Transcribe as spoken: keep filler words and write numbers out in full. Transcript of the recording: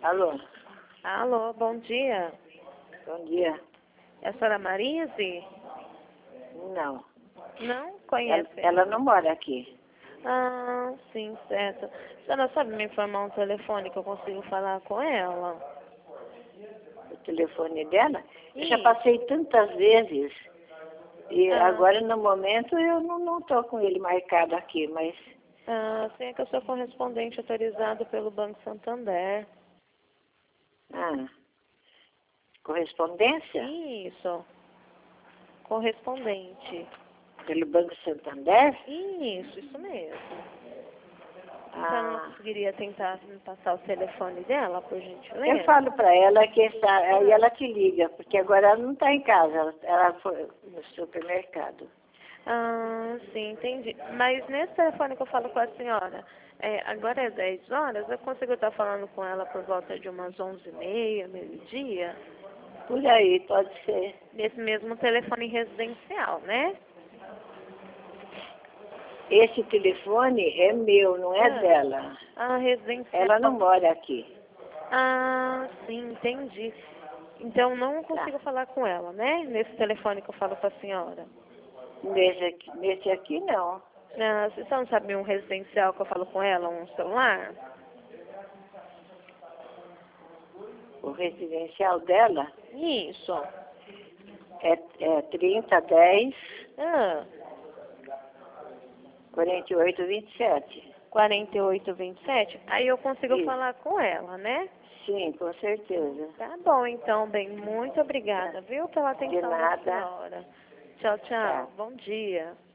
Alô, Alô, bom dia. bom dia. É a senhora Marise? Não, Não ela, conhece? ela não mora aqui. Ah, sim, certo. A senhora sabe me informar um telefone que eu consigo falar com ela? O telefone dela, eu já Ih. passei tantas vezes. E Ah. agora, no momento, eu não estou com ele marcado aqui, mas... Ah, sim, é que eu sou correspondente autorizado pelo Banco Santander. Ah, correspondência? Isso. Correspondente. Pelo Banco Santander? Isso, isso mesmo. A senhora não Ah, conseguiria tentar me passar o telefone dela, por gentileza? eu falo para ela que está, aí ela te liga, porque agora ela não está em casa, ela, ela foi no supermercado. Ah, sim, entendi. Mas nesse telefone que eu falo com a senhora, é, agora é dez horas, eu consigo estar falando com ela por volta de umas onze e meia, meio-dia? Por aí, pode ser. Nesse mesmo telefone residencial, né? Esse telefone é meu, não é Ah, dela. ah, residencial. Ela não mora aqui. Ah, sim, entendi. Então não Tá. consigo falar com ela, né? Nesse telefone que eu falo com a senhora. Nesse aqui, nesse aqui não. Ah, você não sabe um residencial que eu falo com ela, um celular? O residencial dela Isso. é, é trinta, dez, Ah, quarenta e oito, vinte e sete. quarenta e oito, vinte e sete. Aí eu consigo Isso. falar com ela, né? Sim, com certeza. Tá bom, então, bem. Muito obrigada, Tá. viu, pela De atenção da nada. senhora. Tchau, tchau. Tá. Bom dia.